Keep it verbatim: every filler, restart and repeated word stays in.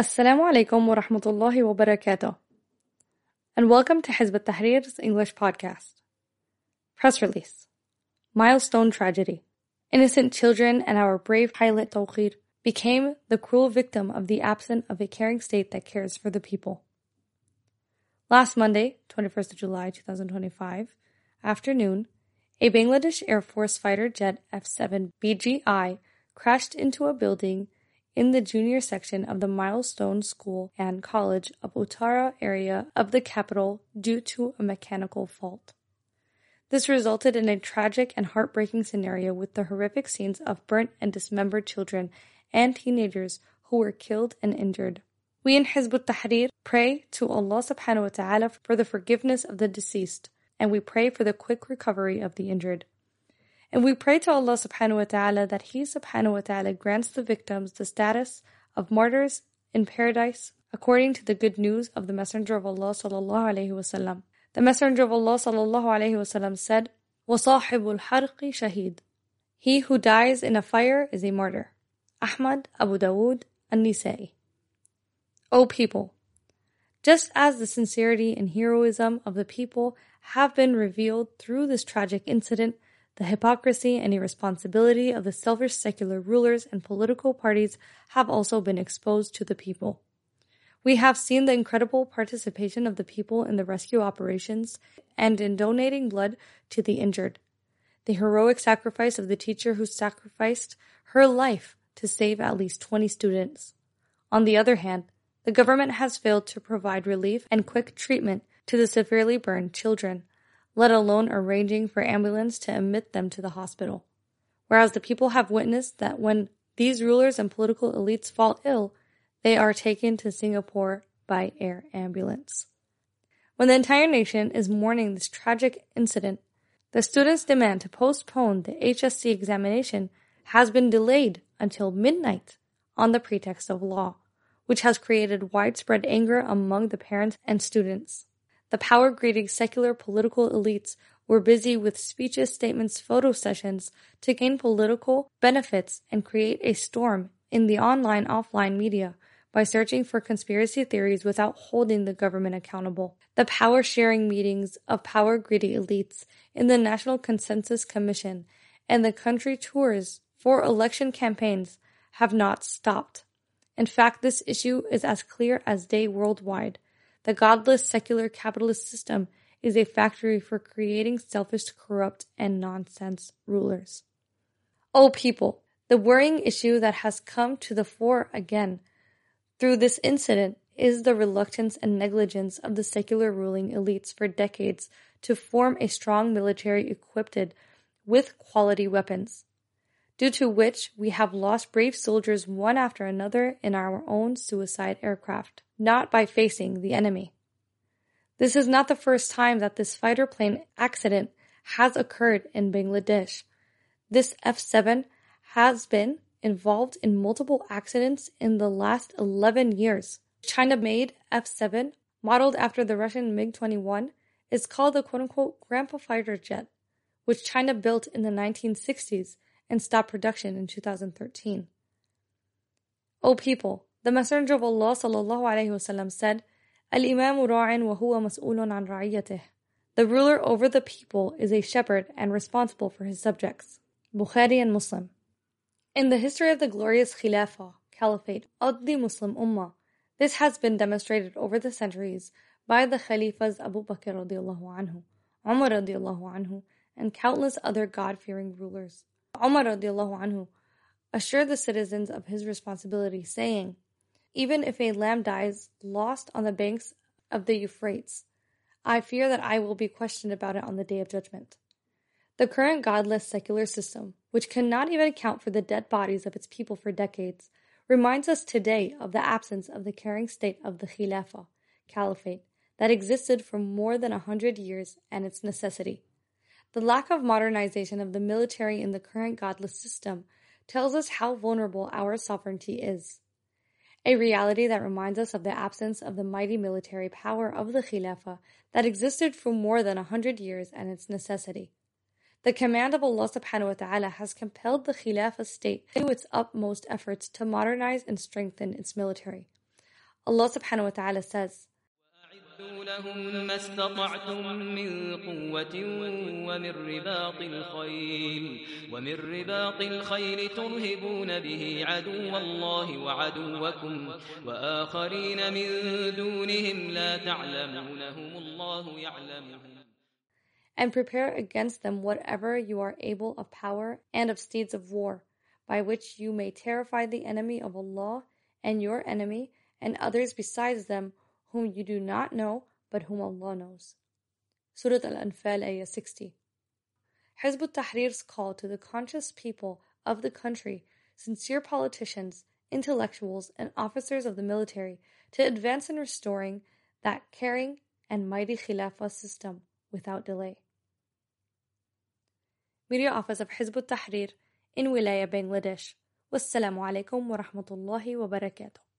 Assalamu alaikum wa rahmatullahi wa barakatuh, and welcome to Hizb ut-Tahrir's English podcast. Press release. Milestone tragedy. Innocent children and our brave pilot Tawqir became the cruel victim of the absence of a caring state that cares for the people. Last Monday, twenty-first of July twenty twenty-five, afternoon, a Bangladesh Air Force fighter jet F seven B G I crashed into a building in the junior section of the Milestone School and College of Uttara area of the capital due to a mechanical fault. This resulted in a tragic and heartbreaking scenario with the horrific scenes of burnt and dismembered children and teenagers who were killed and injured. We in Hizb ut-Tahrir pray to Allah subhanahu wa ta'ala for the forgiveness of the deceased, and we pray for the quick recovery of the injured. And we pray to Allah subhanahu wa ta'ala that He subhanahu wa ta'ala grants the victims the status of martyrs in paradise according to the good news of the Messenger of Allah sallallahu alayhi wa sallam. The Messenger of Allah sallallahu alayhi wa sallam said, وَصَاحِبُ الْحَرْقِ شَهِيد. He who dies in a fire is a martyr. Ahmad, Abu Dawood, An-Nisa'i. O people, just as the sincerity and heroism of the people have been revealed through this tragic incident, the hypocrisy and irresponsibility of the selfish secular rulers and political parties have also been exposed to the people. We have seen the incredible participation of the people in the rescue operations and in donating blood to the injured. The heroic sacrifice of the teacher who sacrificed her life to save at least twenty students. On the other hand, the government has failed to provide relief and quick treatment to the severely burned children, let alone arranging for ambulance to admit them to the hospital. Whereas the people have witnessed that when these rulers and political elites fall ill, they are taken to Singapore by air ambulance. When the entire nation is mourning this tragic incident, the students' demand to postpone the H S C examination has been delayed until midnight on the pretext of law, which has created widespread anger among the parents and students. The power-greedy secular political elites were busy with speeches, statements, photo sessions to gain political benefits and create a storm in the online-offline media by searching for conspiracy theories without holding the government accountable. The power-sharing meetings of power-greedy elites in the National Consensus Commission and the country tours for election campaigns have not stopped. In fact, this issue is as clear as day worldwide. The godless secular capitalist system is a factory for creating selfish, corrupt, and nonsense rulers. O people, the worrying issue that has come to the fore again through this incident is the reluctance and negligence of the secular ruling elites for decades to form a strong military equipped with quality weapons, due to which we have lost brave soldiers one after another in our own suicide aircraft, not by facing the enemy. This is not the first time that this fighter plane accident has occurred in Bangladesh. This F seven has been involved in multiple accidents in the last eleven years. China-made F seven, modeled after the Russian MiG twenty-one, is called the quote-unquote grandpa fighter jet, which China built in the nineteen sixties and stopped production in two thousand thirteen. O people, the Messenger of Allah sallallahu alayhi wasallam said, Al-Imamu ra'in wa huwa mas'ulun an ra'iyatih. The ruler over the people is a shepherd and responsible for his subjects. Bukhari and Muslim. In the history of the glorious Khilafah, Caliphate, of the Muslim Ummah, this has been demonstrated over the centuries by the Khalifas Abu Bakr radiallahu anhu, Umar radiallahu anhu, and countless other God-fearing rulers. Umar radiallahu anhu assured the citizens of his responsibility, saying, even if a lamb dies lost on the banks of the Euphrates, I fear that I will be questioned about it on the day of judgment. The current godless secular system, which cannot even account for the dead bodies of its people for decades, reminds us today of the absence of the caring state of the Khilafah, Caliphate, that existed for more than a hundred years and its necessity. The lack of modernization of the military in the current godless system tells us how vulnerable our sovereignty is. A reality that reminds us of the absence of the mighty military power of the Khilafah that existed for more than a hundred years and its necessity. The command of Allah subhanahu wa ta'ala has compelled the Khilafah state to its utmost efforts to modernize and strengthen its military. Allah subhanahu wa ta'ala says, وأعدوا لهم ما استطعتم من قوة ومن رباط الخيل ومن رباط الخيل ترهبون به عدو الله وعدوكم وآخرين من دونهم لا تعلمونهم الله يعلمهم. And prepare against them whatever you are able of power and of steeds of war, by which you may terrify the enemy of Allah and your enemy and others besides them whom you do not know but whom Allah knows. Surah Al-Anfal, Ayah sixty. Hizb ut-Tahrir's call to the conscious people of the country, sincere politicians, intellectuals, and officers of the military to advance in restoring that caring and mighty Khilafah system without delay. Media Office of Hizb ut-Tahrir in Wilaya, Bangladesh. Wassalamu alaikum wa rahmatullahi wa barakatuh.